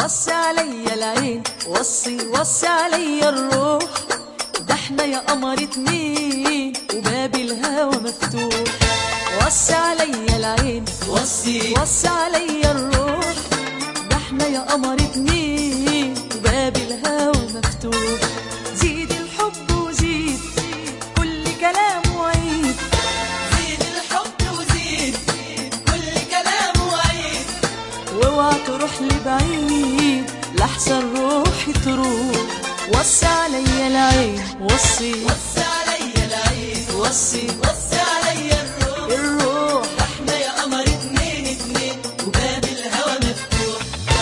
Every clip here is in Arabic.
وصي عليا العين، وصي عليا الروح، ده احنا يا قمر اتنين وباب الهوى مفتوح. وصي عليا العين، وصي عليا الروح، ده احنا يا قمر اتنين وباب الهوى مفتوح. زيد الحب وزيد كل كلام وعيد، زيد الحب وزيد كل كلام وعيد، واوعى تروح لبعيد لحسن روحي تروح. وصي عليا العين، وصي عليا العين، وصي عليا الروح، احنا يا قمر اتنين وباب الهوى مفتوح.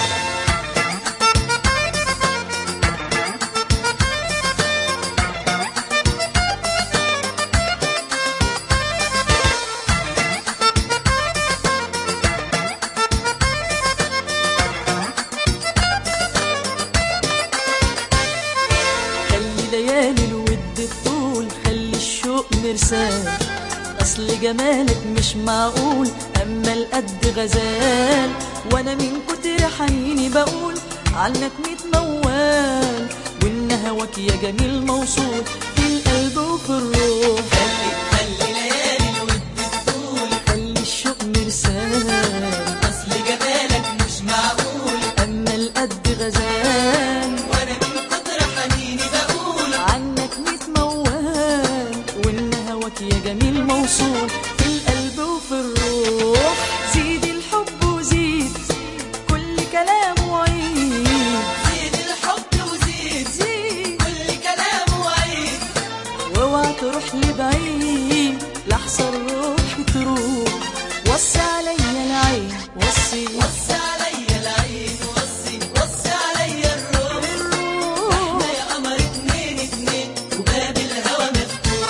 خلي ليالي الود الطول، خلي الشوق مرسال، اصل جمالك مش معقول اما القد غزال. وانا من كتر حنيني بقول عنك 100 موال، وان هواك يا جميل موصول في القلب وفي الروح. خلي ليالي الود الطول، خلي الشوق مرسال، اصل جمالك مش معقول اما القد غزال. وانا من كتر حنيني بقول عنك 100 موال، وان هواك يا جميل موصول في القلب وفي الروح. زيد الحب وزيد كل كلام وعيد، زيد الحب وزيد كل كلام وعيد، واوعى تروح لبعيد لحسن روحي تروح. وصي عليا العين، وصي عليا العين، وصي عليا الروح، احنا يا قمر اتنين وباب الهوى مفتوح.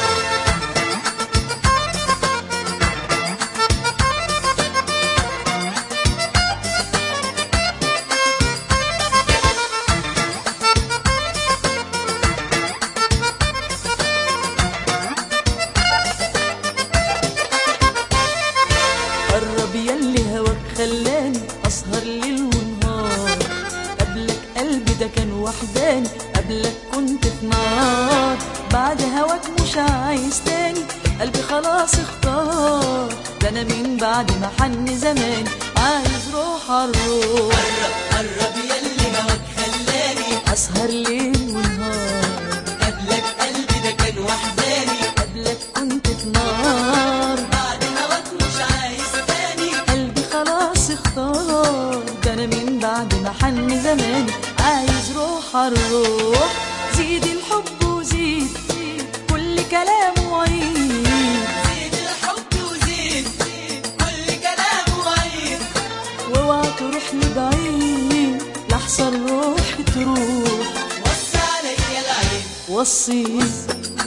قرب ياللي هواك خلاني اسهر ليل ونهار، قبلك قلبي ده كان وحداني، قبلك كنت في نار. بعد هواك مش عايز تاني، قلبي خلاص اختار، ده انا من بعد ما حن زماني عايز روح الروح. قرب ياللي هواك خلاني اسهر ليل ونهار، قبلك قلبي ده كان وحداني، قبلك كنت في نار. بعد هواك مش عايز تاني، قلبي خلاص اختار، ده انا من بعد ما حن زماني عايز روح الروح. زيد الحب وزيد كل كلام وعيد، زيد الحب وزيد كل كلام وعيد، واوعى تروح لبعيد لحسن روحي تروح. وصي عليا العين، وصي